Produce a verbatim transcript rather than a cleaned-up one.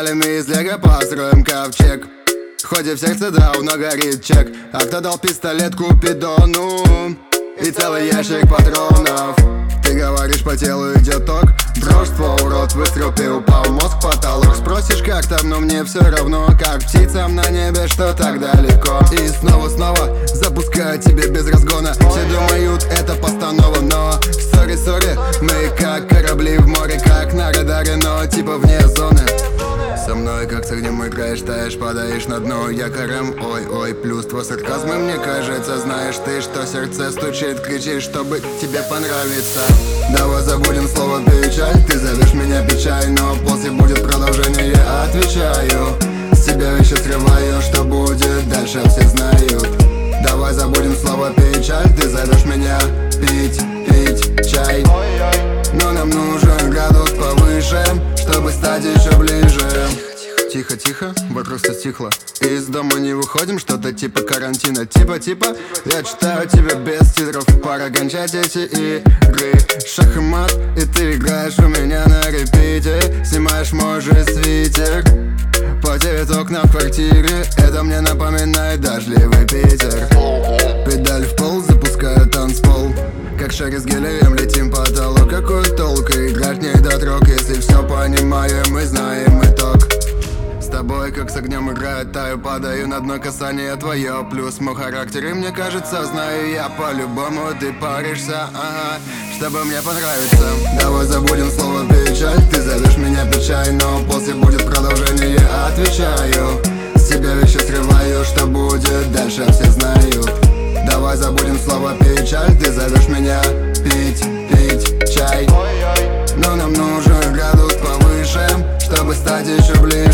деталями из лего построим ковчег. Хоть и в сердце давно горит чек. А кто дал пистолет Купидону и целый ящик патронов? Ты говоришь, по телу идет ток. Дрожь, твой урод, выстрел, ты упал, мозг в потолок. Спросишь, как там, но мне все равно. Как птицам на небе, что так далеко. И снова-снова запускаю тебе без разгона. Все думают, это постанова, но сори-сори, мы как корабли в море, как на радаре, но типа вне зоны. Со мной как с огнем играешь, таешь, падаешь на дно якорем. Ой-ой, плюс твой сарказм, и мне кажется, знаешь ты, что сердце стучит, кричишь, чтобы тебе понравиться. Давай забудем слово печаль. Ты зовешь меня печаль, но после будет продолжение, я отвечаю. С тебя вещи срываю, что будет дальше, все знают. Давай забудем слово печаль. Ты зовешь меня пить, пить чай, но нам нужен градус повыше, чтобы стать еще ближе. Тихо-тихо, вокруг все стихло. Из дома не выходим, что-то типа карантина. Типа-типа, я читаю тебя без титров. Пора кончать эти игры. Шах и мат, и ты играешь у меня на репите. Снимаешь мой же свитер. Потеют окна в квартире. Это мне напоминает дождливый Питер. Педаль в пол, запускаю танцпол. Как шаги с гелием, летим по потолок. Какой толк играть не дотрог, если все понимаем и знаем итог. С тобой как с огнем играет, таю, падаю на дно, касание твое. Плюс мой характер, и мне кажется, знаю я по-любому. Ты паришься, ага, чтобы мне понравиться. Давай забудем слово печаль. Ты зовешь меня печаль, но после будет продолжение, я отвечаю. С тебя вещи срываю, что будет дальше, все знают. Давай забудем слово печаль. Ты зовешь меня пить, пить чай, но нам нужен градус повыше, чтобы стать еще ближе.